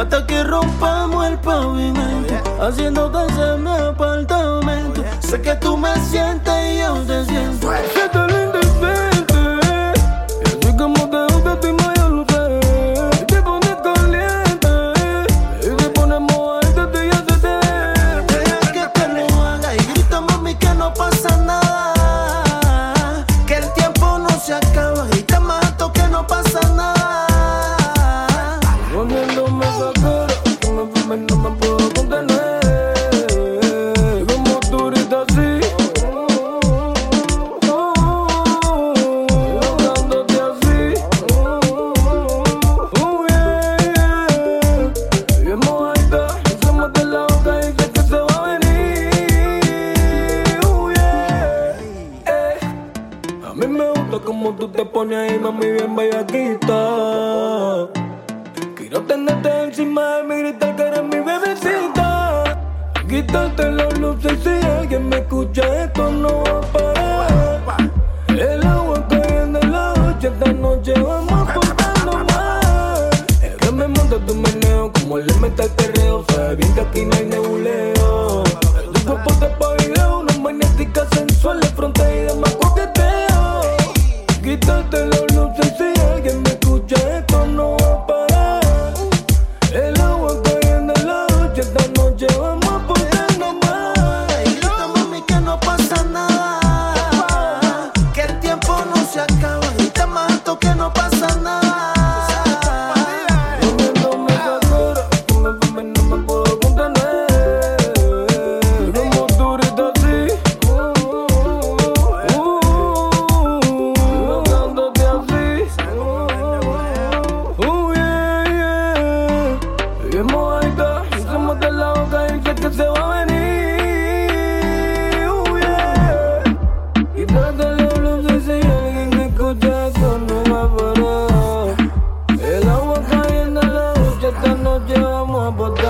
hasta que rompamos el pavimento, haciendo danza en mi apartamento. Sé que tú me sientes y yo te siento. Siento lo indecente, y así como te gusta a ti, yo lo sé. Y te pones caliente, y te pones mojadita, tú ya se te ve. Deja que te lo haga y grita, mami, que no pasa nada, que el tiempo no se acaba y te mato, que no pasa nada. Poniéndome esa cara, que no me puedo contener. Como tú ahorita así, hablándote así, yeah. Bien mojadita, hacemos de la boca y sé que se va a venir, yeah. A mí me gusta como tú te pones ahí, mami, bien bellaquita. Quiero tenerte encima de mí, gritar que eres mi bebecita. Quitarte las luces y si alguien me escucha, esto no va a parar. El agua cayendo en la noche, esta noche vamos portando mal. Es que me monta tu meneo, como le mete al perreo. Sabe bien que aquí no hay nebuleo. Tu cuerpo te pa' video, una magnética sensual, de fronte y demás coqueteo. Quitarte las luces y si alguien me escucha, esto no va a parar. El agua cayendo en la noche, esta noche vamos a ponernos mal. Y grita, mami, que no pasa nada, que el tiempo no se acaba y te mato, que no pasa nada. Poniéndome esa cara, que no me puedo contener. Como tú ahorita así, hablándote así, yeah, yeah. Bien mojadita, hacemos de la boca y sé que se va a venir, yeah. Quítate las luces y si alguien me escucha, esto no va a parar. El agua cayendo en la ducha, esta noche vamos a botar.